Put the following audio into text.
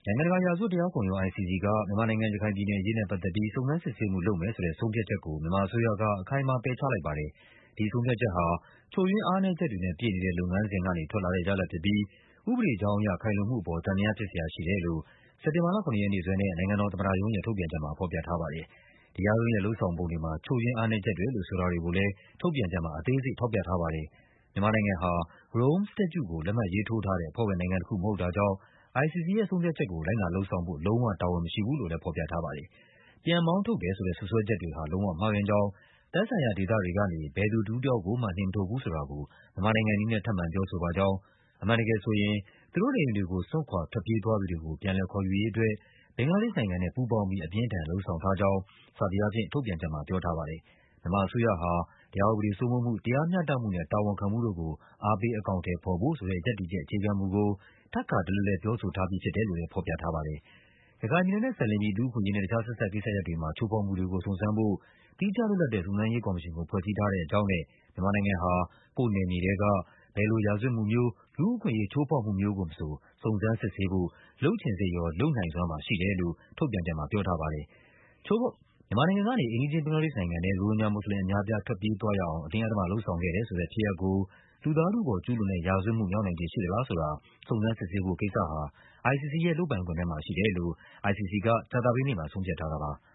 နိုင်ငံတကာရာဇဝတ်တရားခုံရုံး ICC ကမြန်မာနိုင်ငံ၊ ရခိုင်ပြည်နယ်အရေးနဲ့ပတ်သက်ပြီး စုံစမ်းစစ်ဆေးမှုလုပ်မယ်ဆိုတဲ့ဆုံးဖြတ်ချက်ကို မြန်မာအစိုးရက အခိုင်အမာပယ်ချလိုက်ပါတယ်။ ဒီဆုံးဖြတ်ချက်ဟာ ချို့ယွင်းအားနည်းချက်တွေနဲ့ပြည့်နေတဲ့လုပ်ငန်းစဉ်ကနေ ထွက်လာတဲ့ရလဒ်ဖြစ်ပြီး ဥပဒေကြောင်းအရခိုင်လုံမှုအပေါ် သံသယဖြစ်စရာရှိတယ်လို့ စက်တင်ဘာလ 7 ရက်နေ့စွဲနဲ့ နိုင်ငံတော်သမ္မတရုံးရဲ့ထုတ်ပြန်ချက်မှာ ဖော်ပြထားပါတယ်။ တရားရုံးရဲ့လုပ်ဆောင်ပုံတွေမှာ ချို့ယွင်းအားနည်းချက်တွေလို့ဆိုတာတွေကိုလည်း ထုတ်ပြန်ချက်မှာ အသေးစိတ်ထောက်ပြထားပါတယ်။ မြန်မာနိုင်ငံဟာ Rome Statute ကို လက်မှတ်ရေးထိုးထားတဲ့အဖွဲ့ဝင်နိုင်ငံတခုမဟုတ်တာကြောင့် ICC ရဲ့ဆုံးဖြတ်ချက်ကို လိုက်နာလုပ်ဆောင်ဖို့ လုံးဝတာဝန်မရှိဘူးလို့လည်း ဖော်ပြထားပါတယ်။ ပြန်မောင်းထုတ်တယ်ဆိုတဲ့စွပ်စွဲချက်တွေဟာ လုံးဝမှားယွင်းကြောင်း၊ သက်ဆိုင်ရာဒေသတွေကနေ ဘယ်သူတဦးတယောက်ကိုမှ နှင်မထုတ်ဘူးဆိုတာကို မြန်မာနိုင်ငံအနေနဲ့ ထပ်မံပြောဆိုပါကြောင်း၊ အမှန်တကယ်ဆိုရင် သူတို့နေအိမ်တွေကို စွန့်ခွာထွက်ပြေးသွားသူတွေကို ပြန်လည်ခေါ်ယူရေးအတွက် ဘင်္ဂလားဒေ့ရှ်နိုင်ငံနဲ့ ပူးပေါင်းပြီး အပြင်းအထန်လုပ်ဆောင်ထားကြောင်း စသည်အားဖြင့် ထုတ်ပြန်ချက်မှာပြောထားပါတယ်။ မြန်မာအစိုးရဟာ တရားဥပဒေစိုးမိုးမှု၊ တရားမျှတမှုနဲ့ တာဝန်ခံမှုတို့ကို အားပေးအကောင်အထည်ဖော်ဖို့ဆိုတဲ့ ရပ်တည်ချက်အခြေခံမူကို ထပ်ခါတလဲလဲပြောဆိုထားပြီးဖြစ်တယ်လို့လည်း ဖော်ပြထားပါတယ်။ ရခိုင်ပြည်နယ်နဲ့စပ်လျဉ်းပြီး လူ့အခွင့်အရေးနဲ့ တခြားဆက်စပ်ကိစ္စရပ်တွေမှာ ချိုးဖောက်မှုတွေကို စုံစမ်းဖို့ သီးခြားလွတ်လပ်တဲ့ စုံစမ်းရေးကော်မရှင်ကို ဖွဲ့စည်းထားတဲ့အကြောင်းနဲ့ မြန်မာနိုင်ငံဟာ ကိုယ့်နယ်မြေထဲက ဘယ်လိုရာဇဝတ်မှုမျိုး၊ လူ့အခွင့်အရေးချိုးဖောက်မှုမျိုးကိုမဆို စုံစမ်းစစ်ဆေးဖို့ လုပ်ချင်စိတ်ရော လုပ်နိုင်စွမ်းပါရှိတယ်လို့ ထုတ်ပြန်ချက်မှာပြောထားပါတယ်။ မြန်မာနိုင်ငံကနေ အိမ်နီးချင်းဘင်္ဂလားဒေ့ရှ်နိုင်ငံထဲ ရိုဟင်ဂျာမွတ်ဆလင်အများအပြား ထွက်ပြေးသွားရအောင် အတင်းအဓမ္မလုပ်ဆောင်ခဲ့တယ်ဆိုတဲ့ဖြစ်ရပ်ကို လူသားထုအပေါ်ကျူးလွန်တဲ့ရာဇဝတ်မှုမြောက်နိုင်ခြေရှိသလားဆိုတာ စုံစမ်းစစ်ဆေးဖို့ကိစ္စဟာ ICC ရဲ့လုပ်ပိုင်ခွင့်ထဲမှာရှိတယ်လို့ ICC က ကြာသပတေးနေ့မှာ ဆုံးဖြတ်ထားတာပါ။